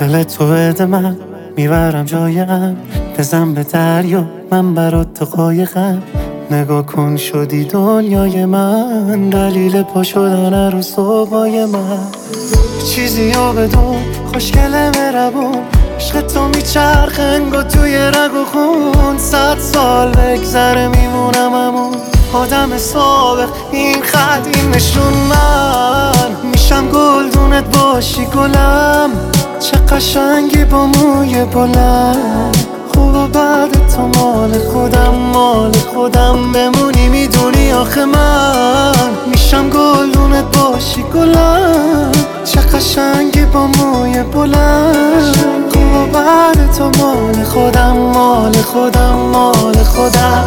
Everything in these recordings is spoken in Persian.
دل تو بده من میبرم جایم، بزن به دریا من برات تو قایقم. نگاه کن شدی دنیای من، دلیل پا شدن رو صبحای من. چیزی رو بدون خوشگله مهربون، عشق تو میچرخه انگار توی رگ و خون. 100 سال بگذره میمونم همون آدم سابق. این خط این نشون من میشم گلدونت باشی گلم. چه قشنگی با موی بلند، خوب و بعد تو مال خودم مال خودم بمونی. میدونی آخه من میشم گلدونت باشی گلم. چه قشنگی با موی بلند، خوب و بعد تو مال خودم مال خودم مال خودم.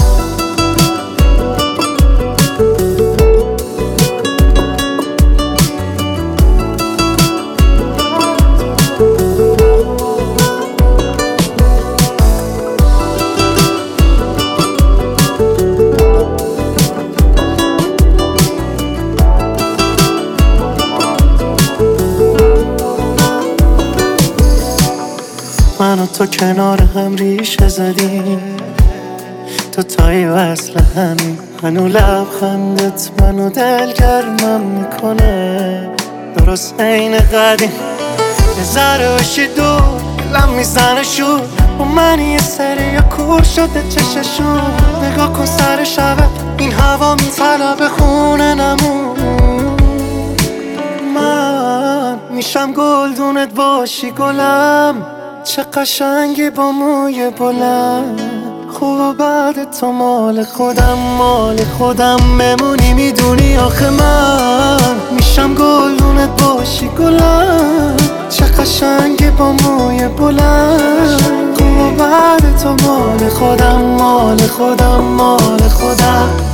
من و تو کنار هم ریشه زدیم، تو تایی وصل همین. منو لبخندت منو دلگرمم میکنه، درست عین قدیم. یه ذره باشی دور دلم میزنه شور، و من یه سری یا کور شده چششون. نگاه کن سر شبه این هوا میطلبه خونه نمون. من میشم گلدونت باشی گلم. چه قشنگی با موی بلند، خوب و بعد تو مال خودم مال خودم بمونی. میدونی آخه من میشم گلدونت باشی گلم. چه قشنگی با موی بلند، خوب و بعد تو مال خودم مال خودم مال خودم.